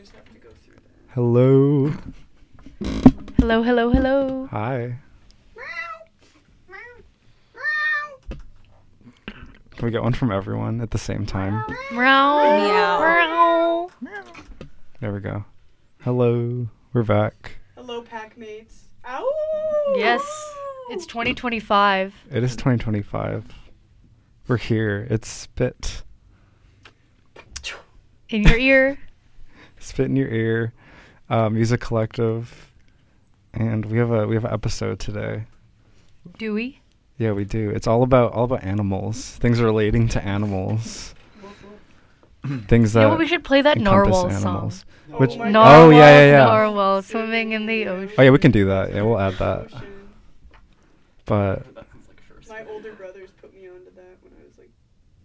Hello. Hello, hello, hello. Hi. Can we get one from everyone at the same time? Meow. Meow. There we go. Hello. We're back. Hello, pack mates. Ow! Yes, it's 2025. It is 2025. We're here. It's Spit. In your ear. Spit in your ear. Music Collective. And we have an episode today. Do we? Yeah, we do. It's all about animals. Things relating to animals. Things that You know what, we should play that encompass Narwhal animals. song. Which my Narwhal, yeah. Narwhal swimming in the ocean. Oh yeah, we can do that. Yeah, we'll add that. But My older brothers put me onto that when I was like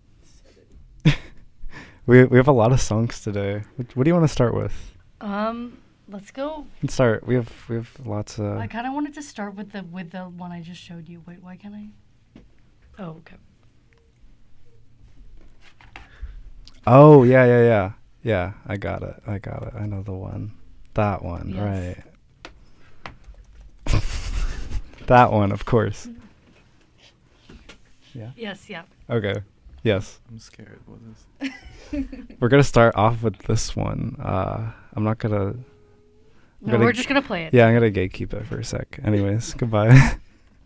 7. we have a lot of songs today. What do you want to start with? Let's go. Let's start. We have lots of. I kind of wanted to start with the one I just showed you. Wait, why can't I? Oh, okay. Oh yeah. Yeah, I got it. I know the one. That one, Yes. right. That one, of course. Yeah. Yes, yeah. Okay. Yes. I'm scared. What is? We're gonna start off with this one. I'm not gonna. No, we're just gonna play it. Yeah, I'm gonna gatekeep it for a sec. Anyways, goodbye.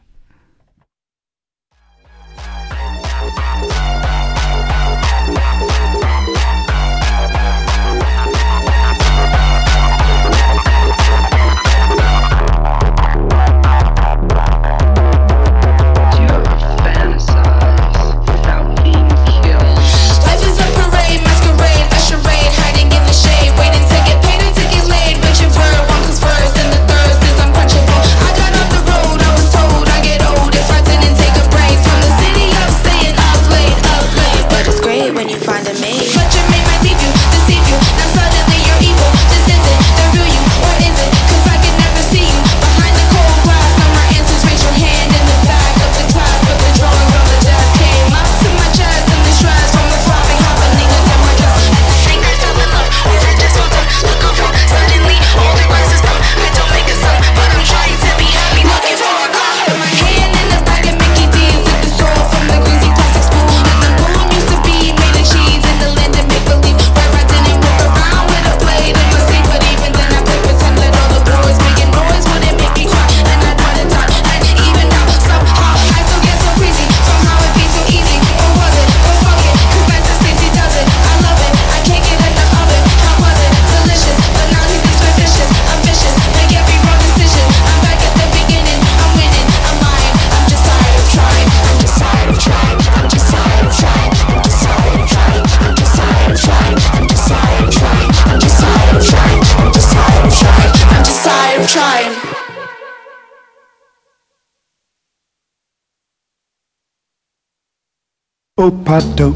Oh, Pato,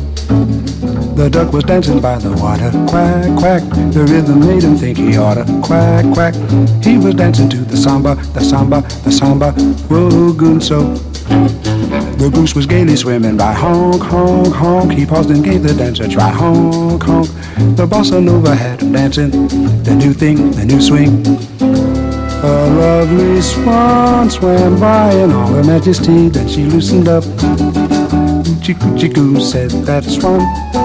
the duck was dancing by the water. Quack, quack, the rhythm made him think he oughta. Quack, quack, he was dancing to the samba, the samba, the samba. Whoa, gunso. The goose was gaily swimming by. Honk, honk, honk. He paused and gave the dancer a try. Honk, honk. The bossa nova had him dancing. The new thing, the new swing. A lovely swan swam by in all her majesty. Then she loosened up. Coochie-coo said that swan.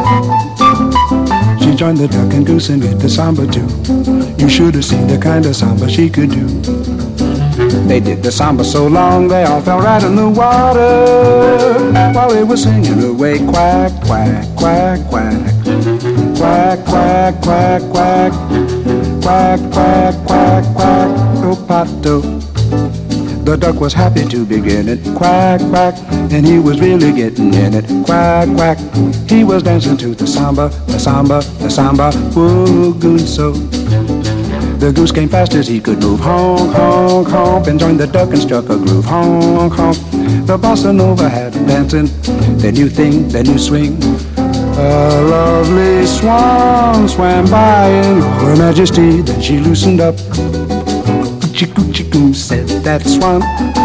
She joined the duck and goose and did the samba too. You should have seen the kind of samba she could do. They did the samba so long they all fell right in the water while they were singing away. Quack, quack, quack, quack. Quack, quack, quack, quack. Quack, quack, quack, quack. Oh, Pato. The duck was happy to begin it. Quack, quack, and he was really getting in it. Quack, quack, he was dancing to the samba, the samba, the samba. Whoa, gunso. The goose came fast as he could move. Honk, honk, honk, and joined the duck and struck a groove. Honk, honk. The bossa nova had him dancing. The new thing, the new swing. A lovely swan swam by in all her majesty. Then she loosened up. Coochie-coo said that swan.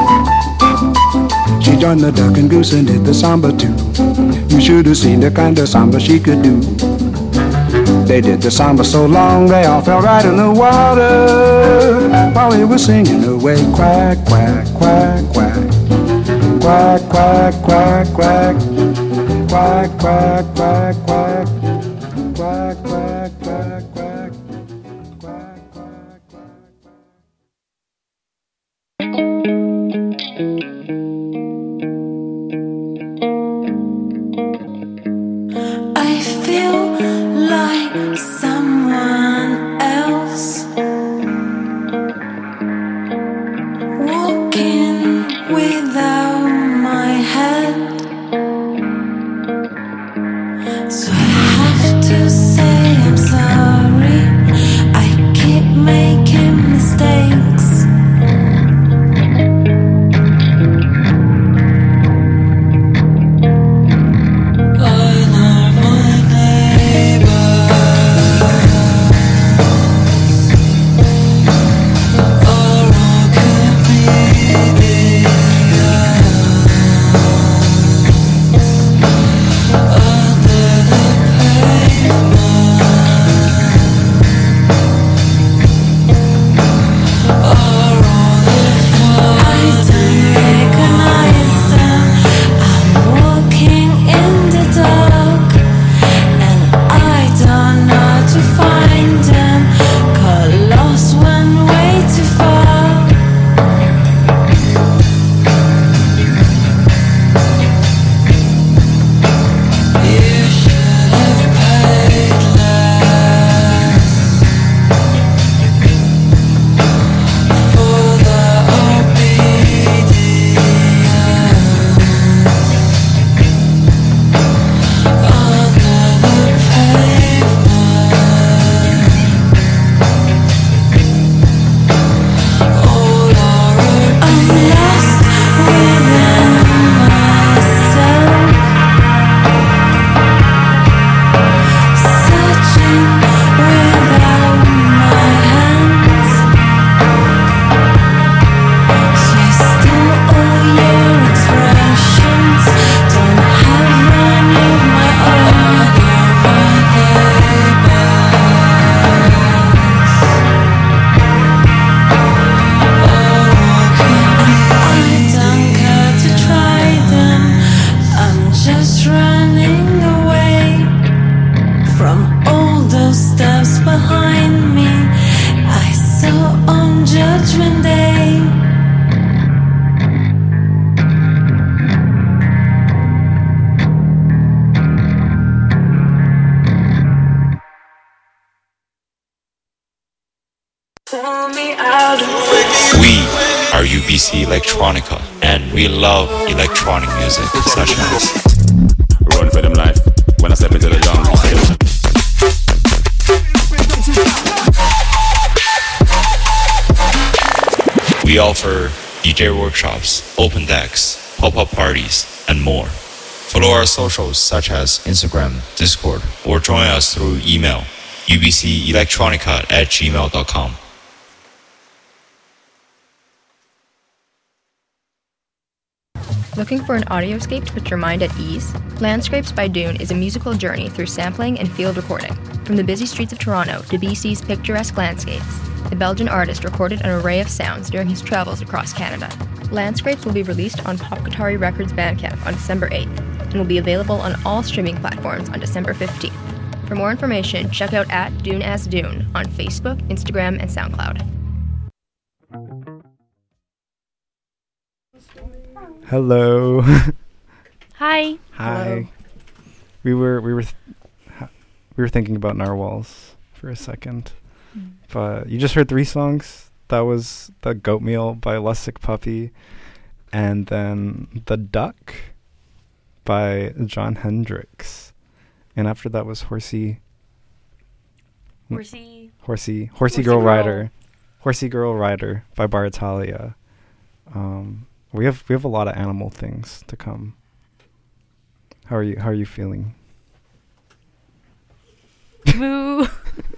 She joined the duck and goose and did the samba too. You should have seen the kind of samba she could do. They did the samba so long they all fell right in the water while they were singing away. Quack, quack, quack, quack. Quack, quack, quack, quack. Quack, quack, quack, quack. Quack, quack, quack, quack. Quack, quack, quack, quack. I feel like someone else, walking without my head. So I have to say I'm sorry. I keep making mistakes. We are UBC Electronica, and we love electronic music such as Run for them life when I step into the jungle. we offer DJ workshops, open decks, pop-up parties, and more. Follow our socials such as Instagram, Discord, or join us through email ubcelectronica@gmail.com. Looking for an audioscape to put your mind at ease? Landscapes by Dune is a musical journey through sampling and field recording. From the busy streets of Toronto to BC's picturesque landscapes, the Belgian artist recorded an array of sounds during his travels across Canada. Landscapes will be released on Pop Guitari Records Bandcamp on December 8th and will be available on all streaming platforms on December 15th. For more information, check out @DuneAsDune on Facebook, Instagram, and SoundCloud. Hello. Hi. Hi. We were thinking about narwhals for a second, but you just heard 3 songs. That was the Goat Meal by Lustig Puppy, and then The Duck by John Hendricks, and after that was Horsey Girl Rider by Baratalia. We have a lot of animal things to come. How are you feeling? Moo.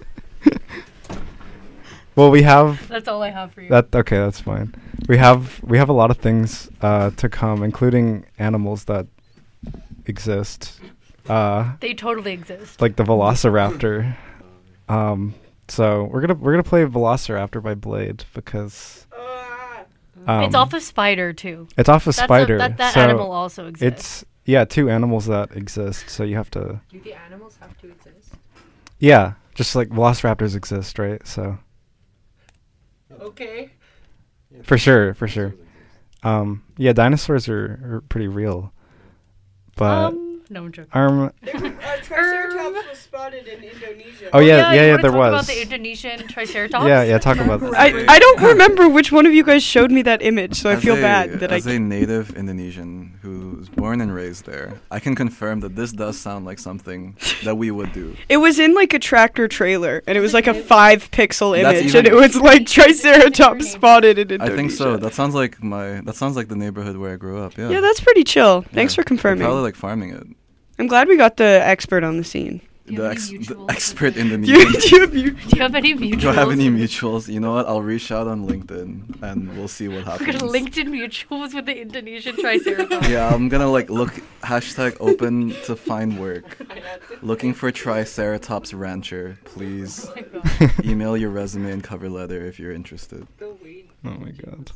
Well, we have. That's all I have for you. Okay, that's fine. We have a lot of things to come, including animals that exist. They totally exist. Like the Velociraptor. So we're gonna play Velociraptor by Blade because It's off of Spider too. it's off of Spider. That so animal also exists. it's two animals that exist. So you have to. Do the animals have to exist? Yeah, just like Velociraptors exist, right? So Okay. for sure. Yeah, dinosaurs are pretty real, but No, I'm joking. Triceratops was spotted in Indonesia. Oh, yeah, you wanna there talk was. about the Indonesian Triceratops? Yeah, talk about that. I don't remember which one of you guys showed me that image, so I feel bad that as a native Indonesian who's born and raised there, I can confirm that this does sound like something that we would do. It was in like a tractor trailer, and it was like a 5-pixel That's image, even- and it was like Triceratops spotted in Indonesia. I think so. That sounds like the neighborhood where I grew up. Yeah. Yeah, that's pretty chill. Thanks for They're confirming. probably like farming it. I'm glad we got the expert on the scene. The expert Do you, Indonesian. do you have you- Do you have any mutuals? Do I have any mutuals? You know what? I'll reach out on LinkedIn and we'll see what We're happens. gonna LinkedIn mutuals with the Indonesian Triceratops. Yeah, I'm gonna like look hashtag open to find work. Looking for Triceratops rancher, please. Oh my God. Email your resume and cover letter if you're interested. Oh my god.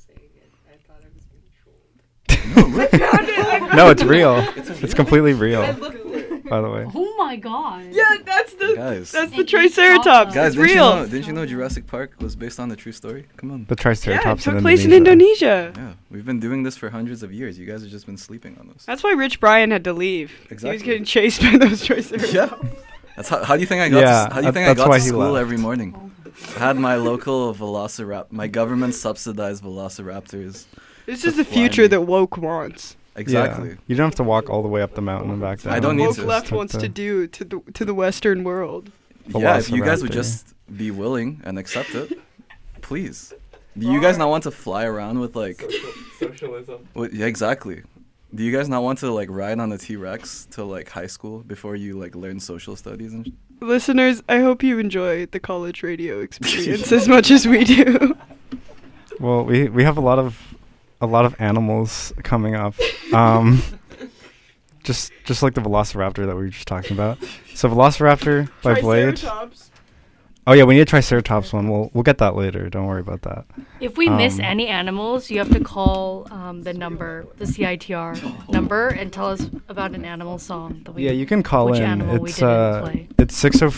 No, it's real. It's completely real. By the way. Oh my God. Yeah, that's the Guys, Triceratops. guys, It's real. Didn't you know Jurassic Park was based on a true story? Come on. The Triceratops took place in Indonesia. Yeah, we've been doing this for hundreds of years. You guys have just been sleeping on us. That's why Rich Brian had to leave. He was Exactly. getting chased by those Triceratops. Yeah. That's how do you think I got? Yeah, how do you think I that's got why to he school left. every morning? I had my local my government subsidized Velociraptors. This to is the fly future me. that woke wants. Exactly. Yeah. You don't have to walk all the way up the mountain and back down. I don't need woke to. left Just wants have to do to the Western world. Yeah, if you guys would Velociraptor. just be willing and accept it, please. Do you guys not want to fly around with like socialism? Yeah, exactly. Do you guys not want to like ride on a T-Rex till like high school before you like learn social studies and? Listeners, I hope you enjoy the college radio experience as much as we do. Well, we have a lot of animals coming up. Just like the Velociraptor that we were just talking about. So Velociraptor by Blade. Triceratops. Oh yeah, we need a Triceratops one. We'll get that later. Don't worry about that. If we miss any animals, you have to call the number, the CITR number, and tell us about an animal song. That we Yeah, you can call which in. animal we It's didn't play. it's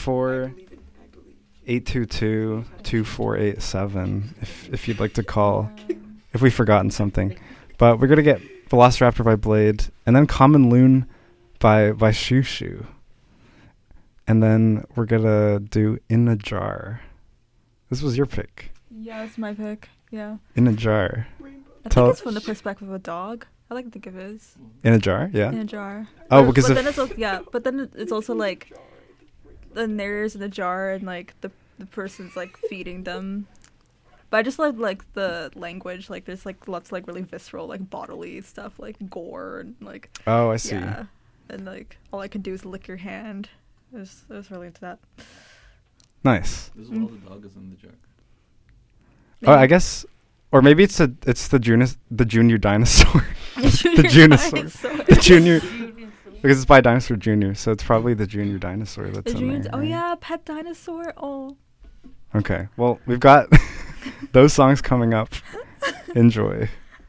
604-822-2487 if you'd like to call. If we've forgotten something. But we're gonna get Velociraptor by Blade, and then Common Loon by Shoo Shoo. And then we're gonna do In a Jar. This was your pick. Yeah, that's my pick. Yeah. In a Jar. I think it's from the perspective of a dog. I like to think of it as In a Jar, yeah. in a jar. Oh, But- because but of then it's also, but then it's also like the narrator's in a jar and like the person's like feeding them. But I just like the language. Like there's like lots of like really visceral like bodily stuff like gore and like. Oh, I see. Yeah, and like all I could do is lick your hand. I was really into that. Nice. This is all the dog is in the jar. Oh, I guess, or maybe it's the junior dinosaur. The junior. The junior. Because it's by Dinosaur Jr., so it's probably the junior dinosaur that's The in junior. there. Oh right? yeah, pet dinosaur. Oh. Okay. Well, we've got those songs coming up. Enjoy.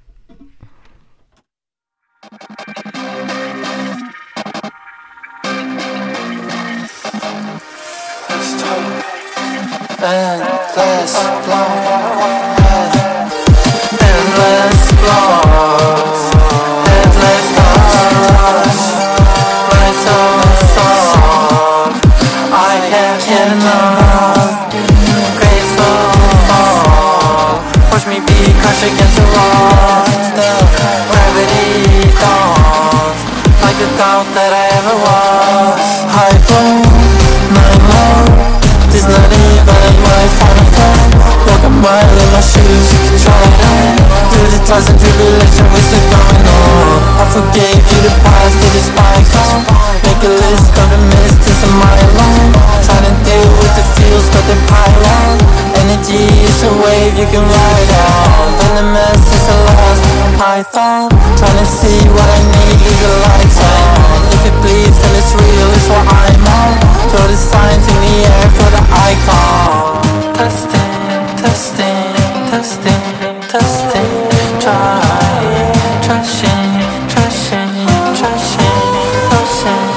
Endless blood, endless blood, endless rush. My soul soft, I can't get enough. Graceful fall, watch me be crushed against the wall. Gravity dawns, like the doubt that I ever was. High blow, my love. It's not even my final thought. Walk a mile in my shoes, try it on. Through the trials and tribulation, we're still going on. I forgave you the past, did it spike on. Make a list of the mistakes of my alone. Trying to deal with the feels, but they pile on. Energy is a wave you can ride on. Venomous is a lost python. Trying to see what I need, leave the lights on. If it bleeds, then it's real, it's what I'm on. Throw the signs in the air for the icon. Testing, testing, testing, testing. Try, trashing, trashing, trashing, pushing,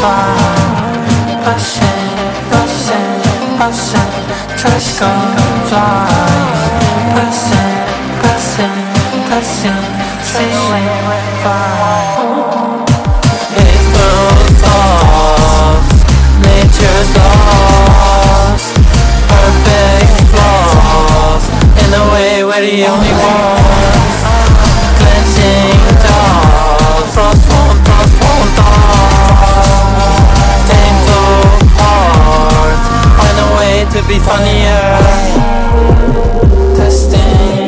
pushing, pushing, pushing. Trash gon' fly. Pressing, pressing, pressing, sailing by. It flows off, nature's lost. Perfect flaws, in a way we're the only ones. Cleansing dolls, frost won't off. Aim so hard, find a way to be funnier. Testing.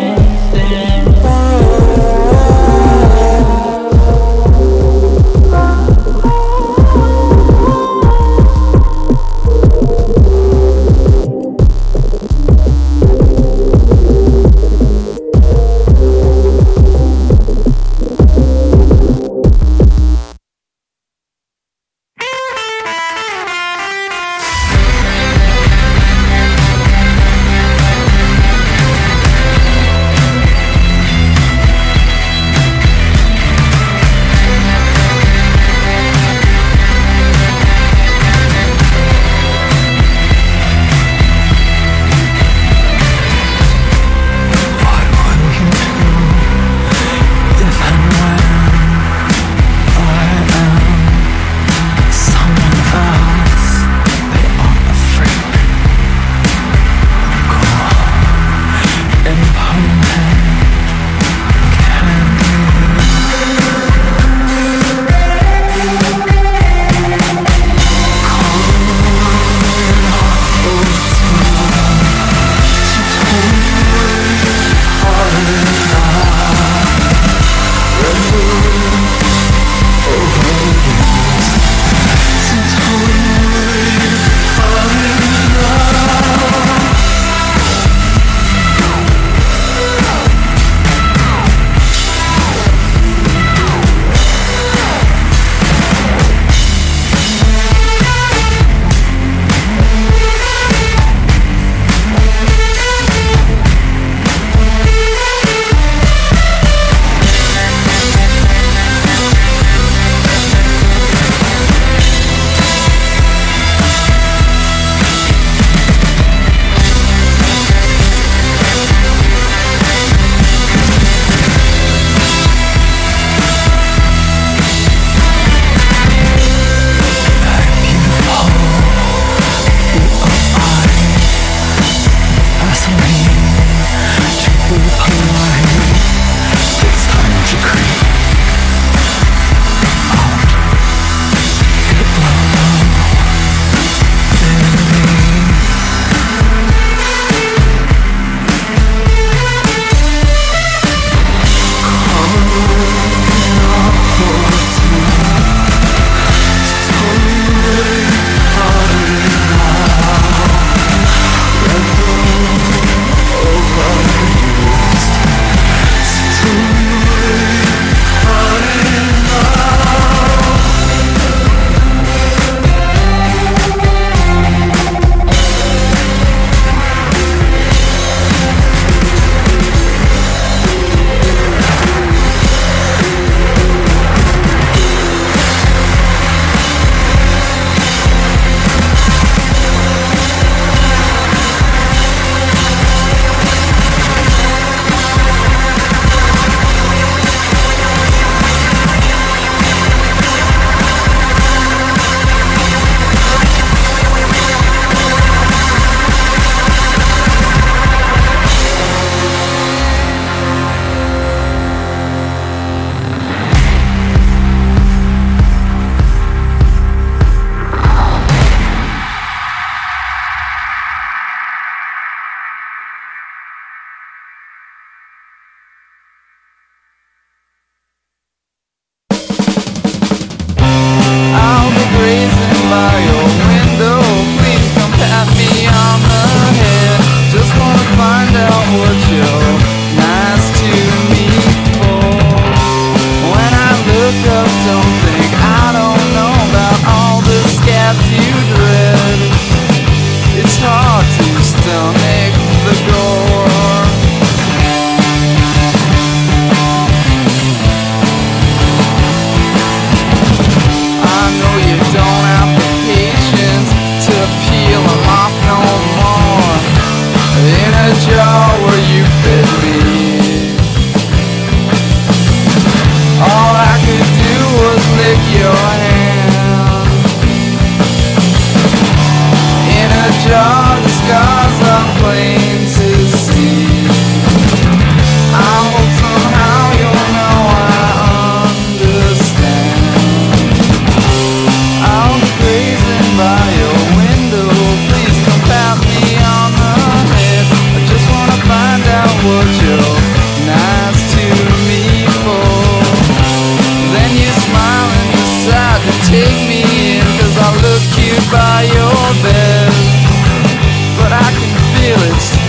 jar where you fed me. All I could do was lick your hand. In a jar, the scars are plain to see. I hope somehow you'll know I understand. I'll be grazing by your window. Please come pat me on the head. I just wanna find out what you're nice to me for. Then you smile and decide to take me in, 'cause I look cute by your bed. But I can feel it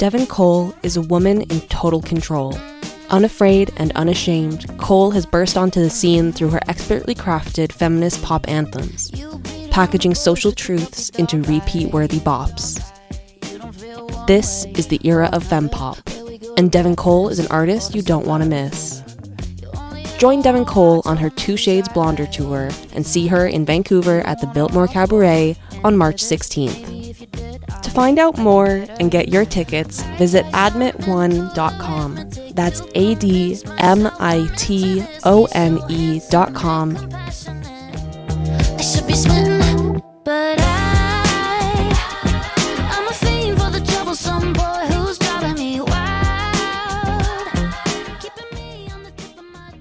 Devin Cole is a woman in total control. Unafraid and unashamed, Cole has burst onto the scene through her expertly crafted feminist pop anthems, packaging social truths into repeat-worthy bops. This is the era of fempop, and Devin Cole is an artist you don't want to miss. Join Devin Cole on her Two Shades Blonder tour and see her in Vancouver at the Biltmore Cabaret on March 16th. To find out more and get your tickets, visit admit1.com. That's ADMITONE.com. I should be smitten, but I'm a fiend for the troublesome boy who's driving me wild, keeping me on the tip of my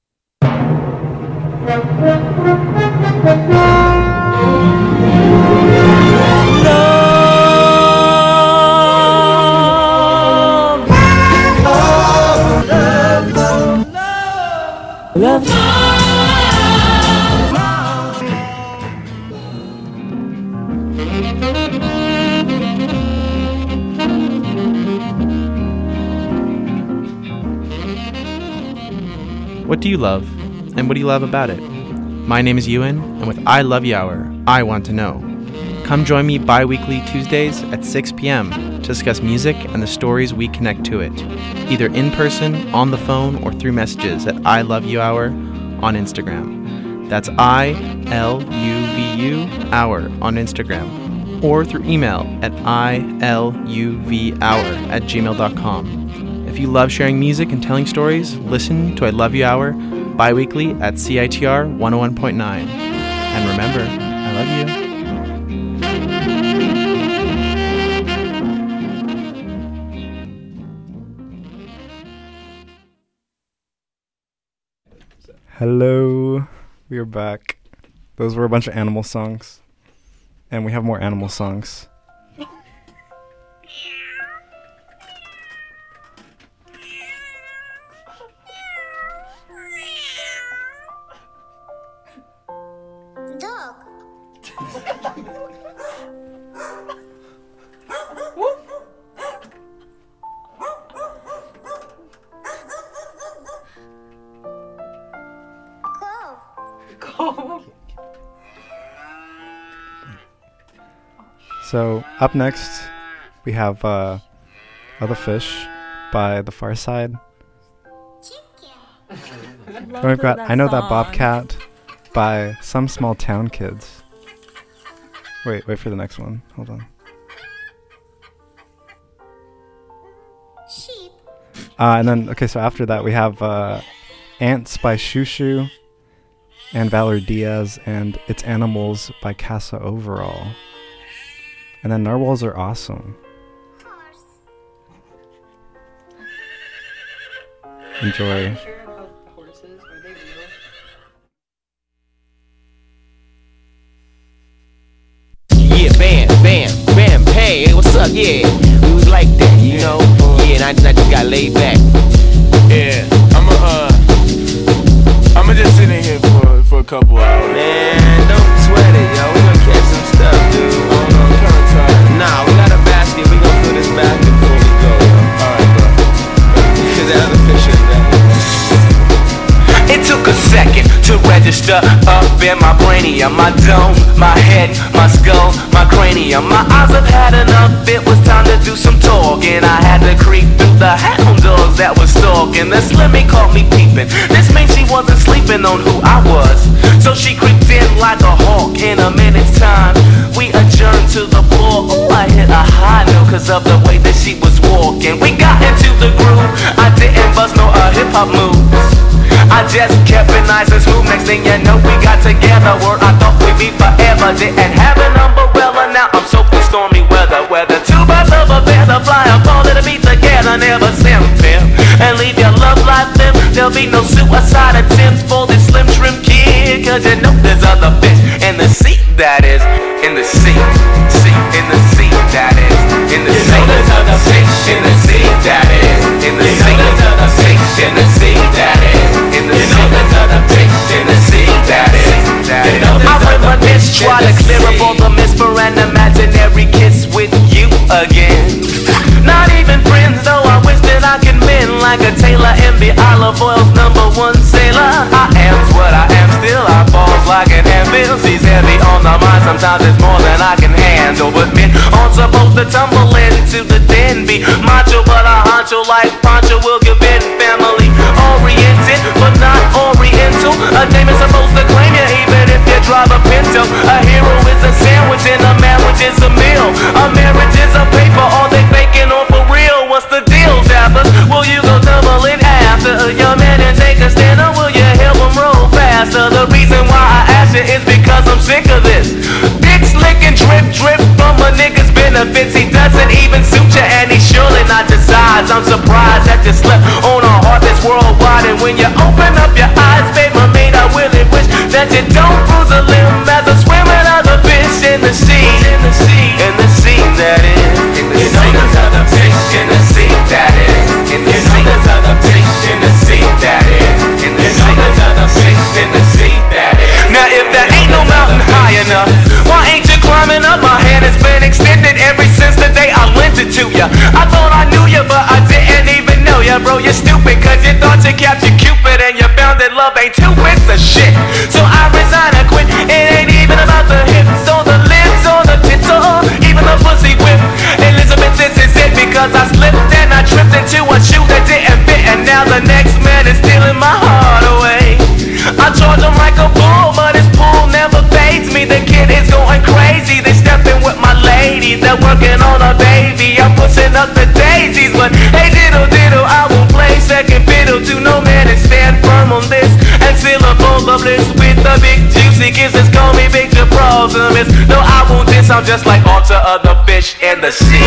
Love. What do you love? And what do you love about it? My name is Ewan, and with I Love You Hour, I want to know. Come join me bi-weekly Tuesdays at 6 p.m. to discuss music and the stories we connect to it, either in person, on the phone, or through messages at I Love You Hour on Instagram. That's ILUVU Hour on Instagram, or through email at iluvhour@gmail.com. If you love sharing music and telling stories, listen to I Love You Hour bi-weekly at CITR 101.9. And remember, I love you. Hello, we are back. Those were a bunch of animal songs, and we have more animal songs. dog. So up next, we have Other Fish by The Far Side. And we've got I Know That Bobcat by Some Small Town Kids. Wait for the next one. Hold on. Sheep. And then, okay, so after that we have Ants by Shushu and Valor Diaz, and It's Animals by Casa Overall. And then Narwhals Are Awesome. Enjoy. Yeah, bam, hey, what's up, yeah. We was like that, you know. Yeah, and I just got laid back. Yeah, I'ma just sit in here for a couple hours. Man, don't sweat it, yo. We gonna catch some stuff, dude. Oh no, I'm kinda tired. Nah, we got a basket. We gonna fill this basket before we go, yo. Alright, bro. Cause that other fish is back. It took a second to register up in my brainium, my dome, my head, my skull, my cranium. My eyes have had enough, it was time to do some talking. I had to creep through the hound dogs that was stalking. The Slimmy caught me peeping. This means she wasn't sleeping on who I was, so she creeped in like a hawk. In a minute's time, we adjourned to the floor. Ooh, I hit a high note cause of the way that she was walking. We got into the groove, I didn't bust no hip-hop moves. I just kept it nice and smooth. Next thing you know, we got together. Where I thought we'd be forever. Didn't have an umbrella, now I'm soaked in stormy weather. Whether two birds of a feather fly and fall to the beat together. Never simple and leave your love life dim. There'll be no suicide attempts for this slim shrimp kid. Cause you know there's other fish in the sea, that is. In the sea, in the sea, that is. In the sea, there's other fish in the sea, that is. In the sea, there's other fish in the sea, that is. In the sea, there's other fish in the sea, that is. I reminisce, try to clear up all the myths for an imaginary kiss with you again. Not even admit. I'm supposed to tumble into the den, be macho but a honcho like Pancho will give in. Family oriented but not oriental. A name is supposed to claim you even if you drive a Pinto. A hero is a sandwich and a marriage is a meal. A marriage is a paper, are they faking or for real? What's the deal, dappers? Will you go tumbling after your man and take a stand, or will you help him roll faster? The reason why I ask you is because I'm sick of this. Dick slick and drip from a nigga's benefits. He doesn't even suit you and he's surely not your size. I'm surprised that you slept on a heart that's worldwide. And when you open up your eyes, babe, I mean, I really wish that you don't bruise a limb as a swimming other fish in the sea. In the sea, that is. You know there's other fish in the sea, that is. You know there's other fish in the sea, that is. You know there's other fish in the sea, that is. Now if there ain't no mountain high enough, why ain't you climbing up? My hand has been extended ever since the day I lent it to you. I thought I knew you, but I didn't even know you, bro. You're stupid, cause you thought you captured Cupid and you found that love ain't two bits of shit. So I resign and quit. It ain't even about the hips or the lips or the tits or even the pussy whip. Elizabeth, this is it, because I slipped and I tripped into a shoe that didn't fit, and now the next man is stealing my heart away. I charge him like a bull, but his pull never fades me. The kid is going crazy. They stepping with my lady, they're working on a baby. I'm pushing up the daisies, but hey diddle diddle, I won't play second fiddle to no man and stand firm on this and seal a bowl of bliss with the big juicy kisses. Call me Big the problem is, no, I won't diss. I'm just like all the other fish in the sea.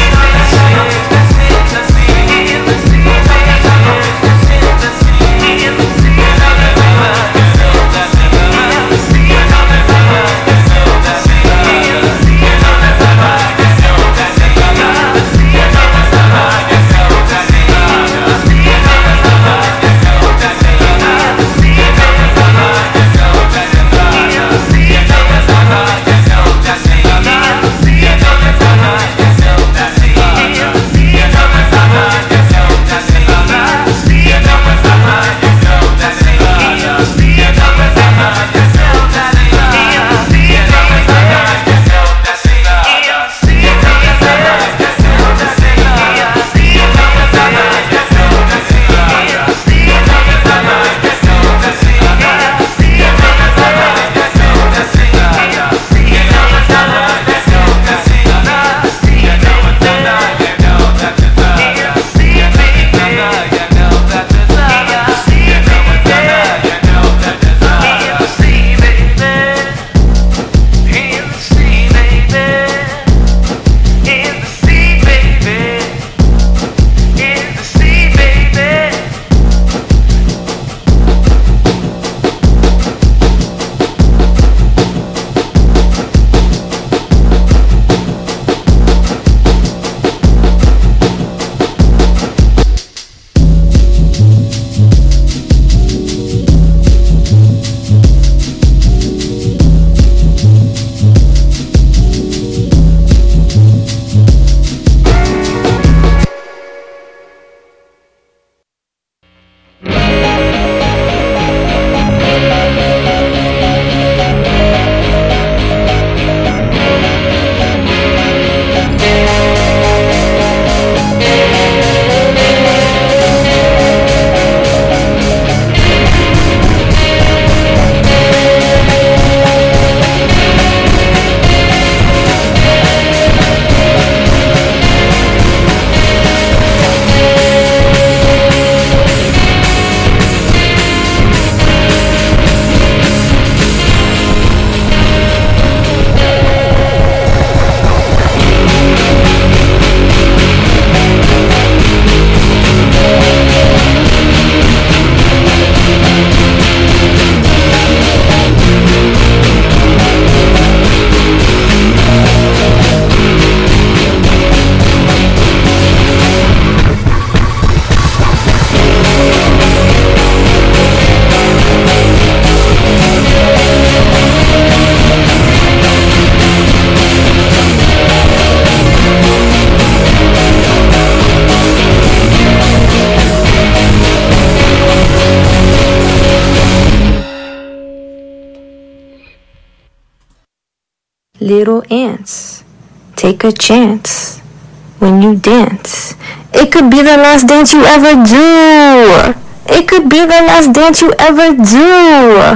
Little ants take a chance when you dance. It could be the last dance you ever do. It could be the last dance you ever do.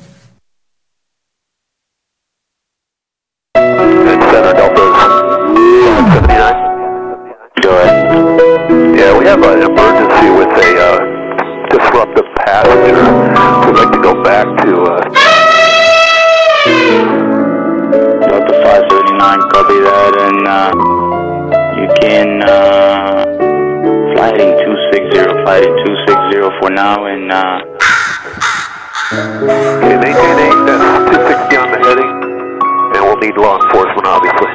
Center Delta 79. Go ahead. Yeah, we have an emergency with a disruptive passenger. We'd like to go back to Delta 579, copy that, and you can fly heading 260 for now, and okay, maintain 8, that's 260 on the heading, and we'll need law enforcement, obviously.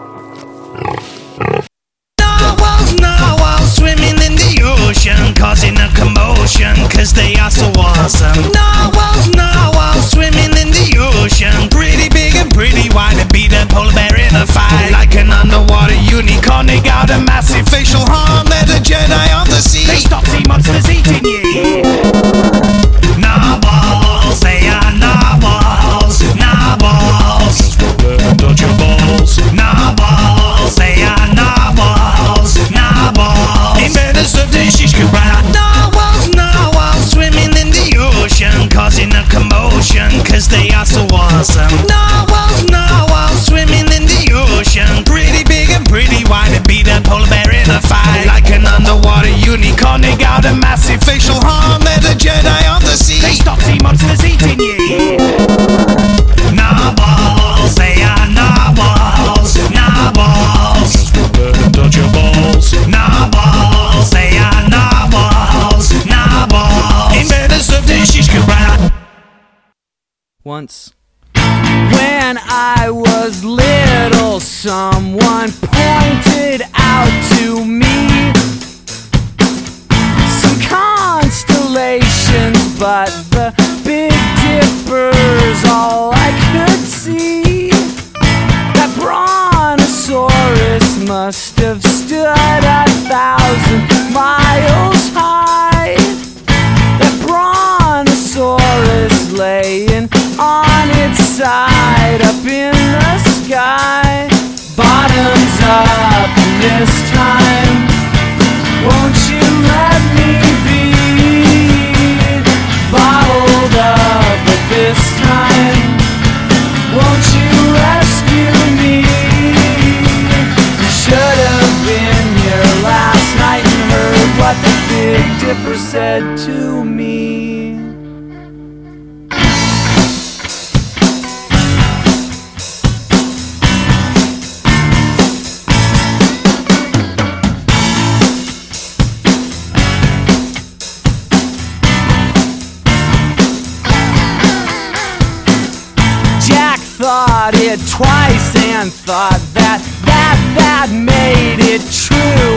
Narwhals swimming in the ocean, causing a commotion, cause they are so awesome. Narwhals swimming in the ocean, pretty big and pretty wide, and beat a polar bear in a fight. Like an underwater unicorn, they got a massive facial harm. They're the Jedi of the sea, they stop sea monsters eating you. Narwhals, they are narwhals. Narwhals, touch your balls. Narwhals, they are narwhals. Narwhals, inventors of the shish kebab. Narwhals swimming in the ocean, causing a commotion, cause they are so awesome. Narwhals swimming in the ocean, pretty big and pretty wide, and beat a polar bear in a fight. Like an underwater unicorn, they got a massive facial harm. They're the Jedi of the sea, they stop sea monsters eating you. Narwhals, they are narwhals. Narwhals, touch your balls. Narwhals, they are narwhals. Narwhals, inventors of the shish kebab. Once, when I was little, someone pointed out to me some constellations, but the Big Dipper's all I could see. That brontosaurus must have stood 1,000 miles high. That brontosaurus laying on its side up in the sky. Bottoms up this time, won't you let me be bottled up this time, won't you rescue me? Should have been here last night and heard what the Big Dipper said to me. Thought it twice and thought that made it true.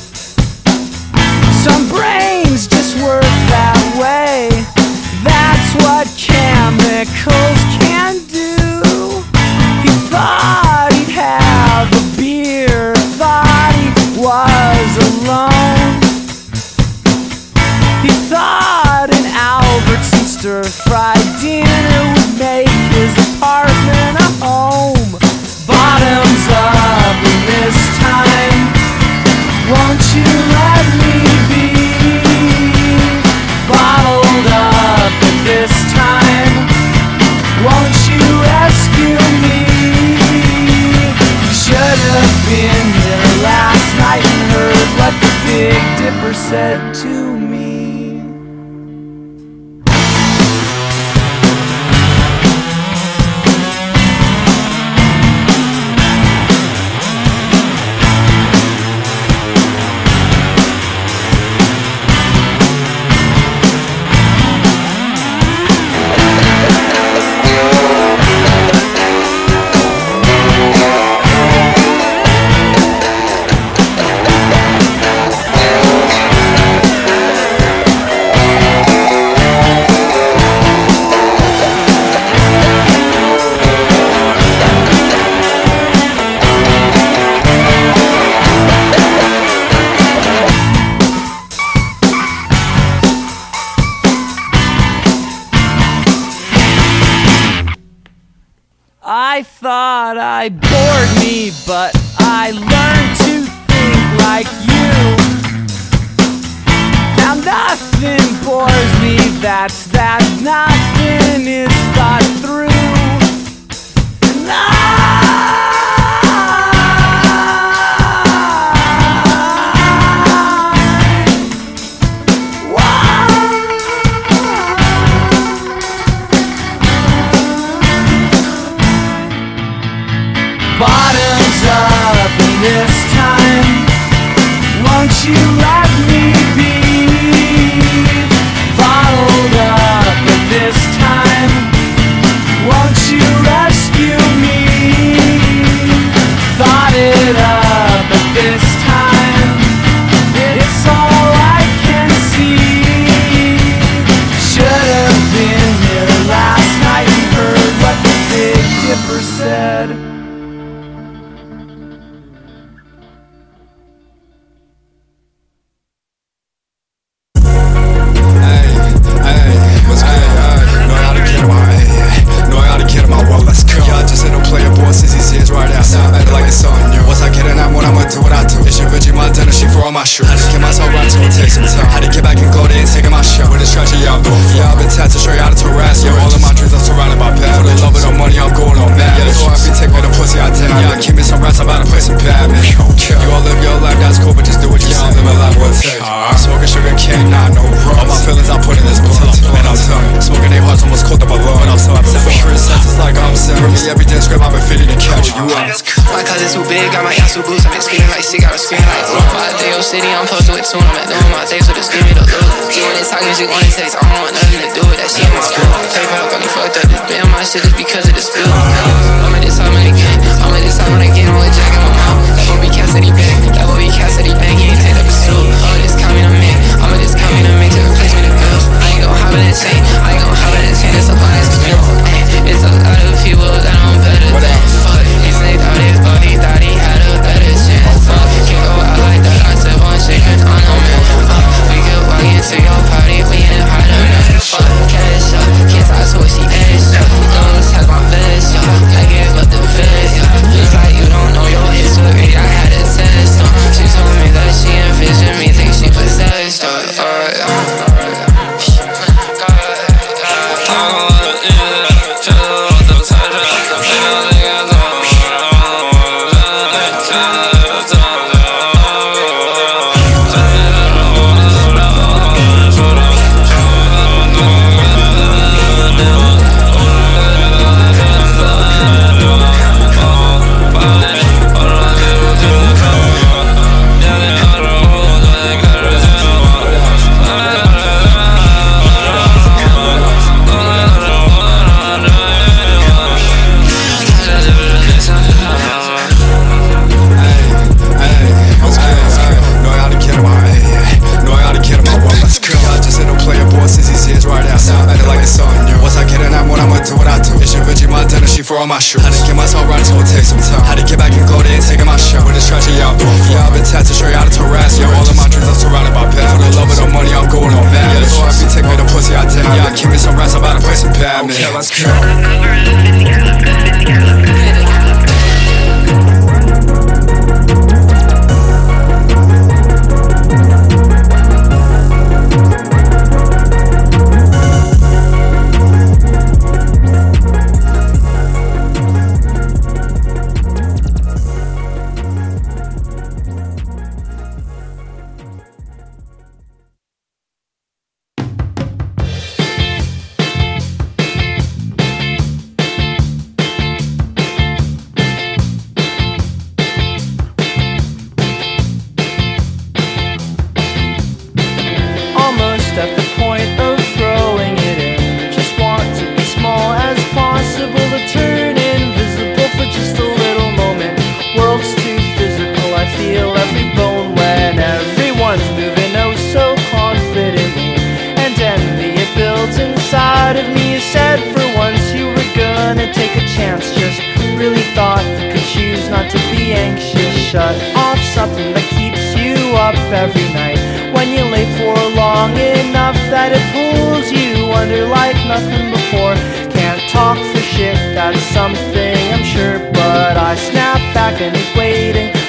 Some brains just work that way. That's what chemicals can do. He thought he'd have a beer, thought he was alone. He thought an Albertson stir-fried dinner would make his apartment a home. Bottoms up this time, won't you let me be bottled up this time, won't you rescue me? Should have been here last night and heard what the Big Dipper said to me. I thought I bored me, but I learned to think like you. Now nothing bores me, that's that nothing is thought through. Bottoms up, and this time, won't you let me be? Bottled up, and this time, won't you rescue me? Thought it up, but this time, it's all I can see. Should have been here last night and heard what the Big Dipper said. My shoes. Had to get myself right to it, take some time. Had to get back and go there and take my shot. With a strategy, I'm doing fun. Yeah, I've been tattooed straight out of Taurus. Yeah, all of my dreams are surrounded by bad. For the love of the money, I'm going on mad. Yeah, so if you take me to pussy, I damn. Yeah, keep me some rats, I'm about to play some bad, man. You all live your life, that's cool, but just do what you say. Live a life worth taking. I'm smoking sugar cane, nah, no rum. All my feelings I put in this blunt. And I'll tell you, smoking their hearts almost cold up a lung. But I'm so upset. For sure, senses like I'm set. For me, every day scream, I've been fitting to catch you. My cousin's too big, got my ass too boots. I'm screaming like sick, gotta scream like Rodeo City, I'm posted with tune. I'm at doing my things, so just give me the look. You when they talk music on the text, I don't want nothing to do with that shit in my school. PayPal got me fucked up, this band my shit just because of the spill. I'm at this time when I get, I'm at this time when I get on with Jack in my mouth. That boy be Cassidy bang, that boy be Cassidy bang, he ain't take up his suit. Oh, this coming to me, I'm at this coming to me to replace me the girls. I ain't gon' hop in the chain, I ain't gon' hop in the chain, it's a bias, cause you know, it's a lot of people that I'm better than. Fuck, it's they thought his body, thought he had a better chance. Fuck, can't go out like that, I said one shaking on no man. We could walk into your party, we ain't hard enough. Fuck, cash up, can't talk to what she ass up. Don't touch my vest, I give up the vest. Just like you don't know your history, I had a test. She told me that she envisioned me, think she possessed. For all my shoes. Had to get myself right, so it takes some time. Had to get back and go there and take my shot. With a strategy, I'm doing fun. Yeah, I've been tattooed straight out of Taurus. Yeah, all of my dreams are surrounded by bad. For the love of the money, I'm going on mad. Yeah, so if you take me to pussy, I damn. Yeah, keep me some rats, I'm about to play some bad, man. Okay, let's go. Shut off something that keeps you up every night. When you lay for long enough that it pulls you under like nothing before. Can't talk for shit, that's something I'm sure, but I snap back and he's waiting.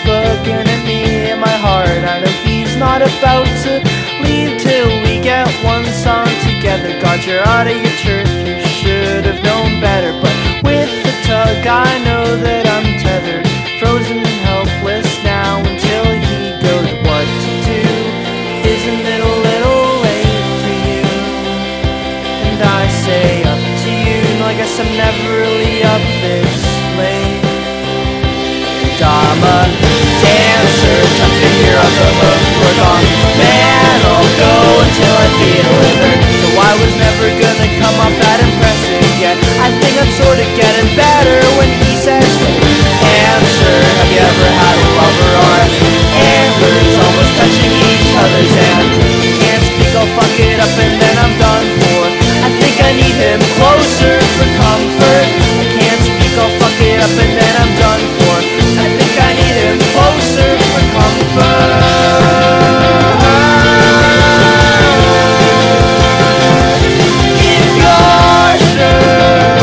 about to leave till we get one song together. God, you're out of your church, you should have known better. But with the tug, I know that I'm tethered, frozen and helpless now until he goes. What to do? Isn't it a little late for you? And I say up to you, no, I guess I'm never really up this late. And I'm a dancer, tough to hear on the hook, work on. Man, I'll go until I feel it. So I was never gonna come up that impressive yet. I think I'm sorta getting better when he says, answer, have you ever had a lover or antlers almost touching each other's hand? Can't speak, I'll fuck it up and then I'm done for. I think I need him closer for comfort. I can't speak, I'll fuck it up and then I'm done for. I think I need him closer for comfort. If you're sure.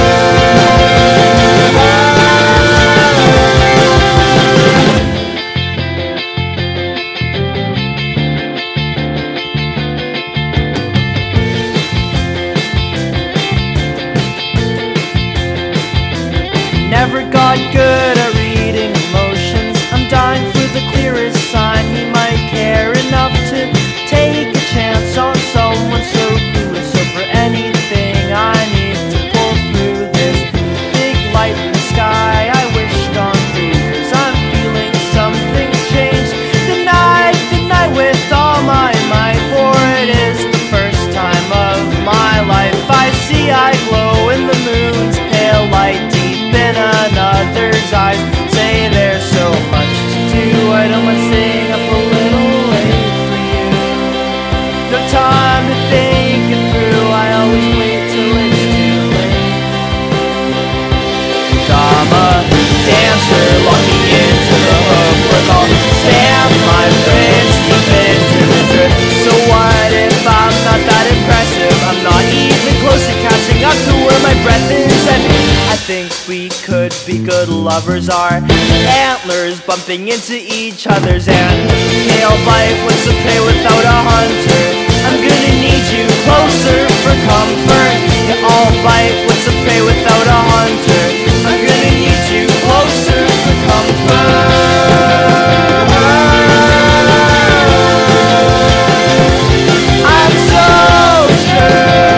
Never got good at reading emotions. I'm dying for the clearest sign he might care enough to take a chance on someone so clueless. So for anything I need to pull through this big light in the sky, I wished on clears. I'm feeling something's changed tonight with all my might. For it is the first time of my life I see I glow in the moon's pale light. In another's eyes, say there's so much to do. I don't mind staying up a little late for you. No time to think it through. I always wait till it's too late. I'm a dancer, lock me into the hook. Work all stand my friends deep into the drift. So what if I'm not that impressive? I'm not even close to catching up to where my breath is. And I think we could be good lovers. Our antlers bumping into each other's and tail bite what's a prey without a hunter. I'm gonna need you closer for comfort. You all bite what's a prey without a hunter. I'm gonna need you closer for comfort. I'm so sure.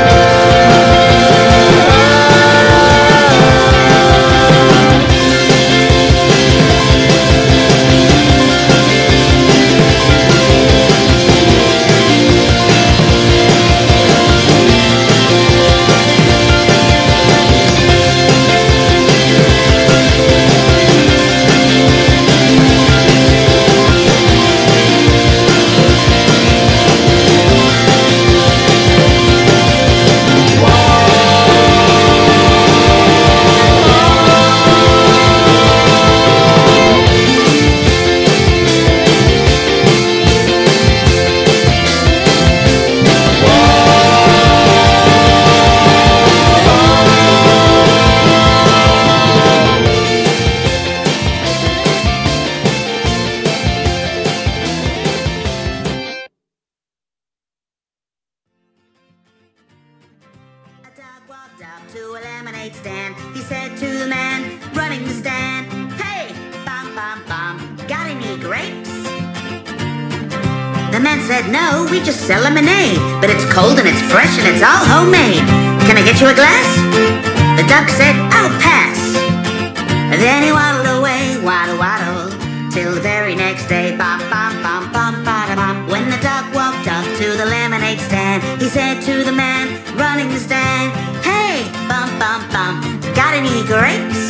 Sell lemonade, but it's cold and it's fresh and it's all homemade. Can I get you a glass? The duck said, I'll pass. Then he waddled away, waddle, waddle, till the very next day. Bum, bum, bum, bum, bada, bum. When the duck walked up to the lemonade stand, he said to the man running the stand, hey, bum, bum, bum, got any grapes?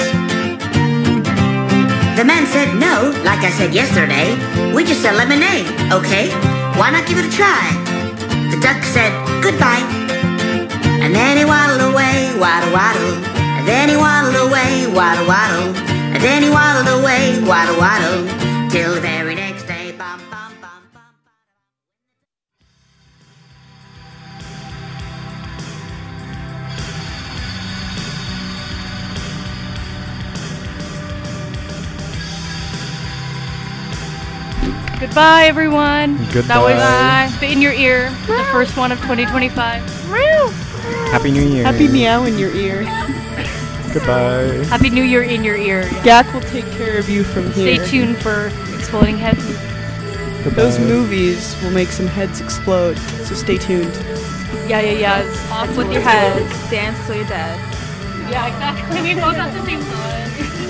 The man said, no, like I said yesterday, we just sell lemonade, okay? Why not give it a try? The duck said, goodbye. And then he waddled away, waddle, waddle. And then he waddled away, waddle, waddle. And then he waddled away, waddle, waddle. Till the very next day, bum, bum, bum, bum. Goodbye, everyone. Goodbye. That was Spit in Your Ear, the first one of 2025. Happy New Year. Happy meow in your ear. Goodbye. Happy New Year in your ear. Gak will take care of you from Stay here. tuned for Exploding Heads. Those movies will make some heads explode, so stay tuned. Yeah. Off with your heads. Dance till you're dead. Yeah, exactly. We both have the same thought.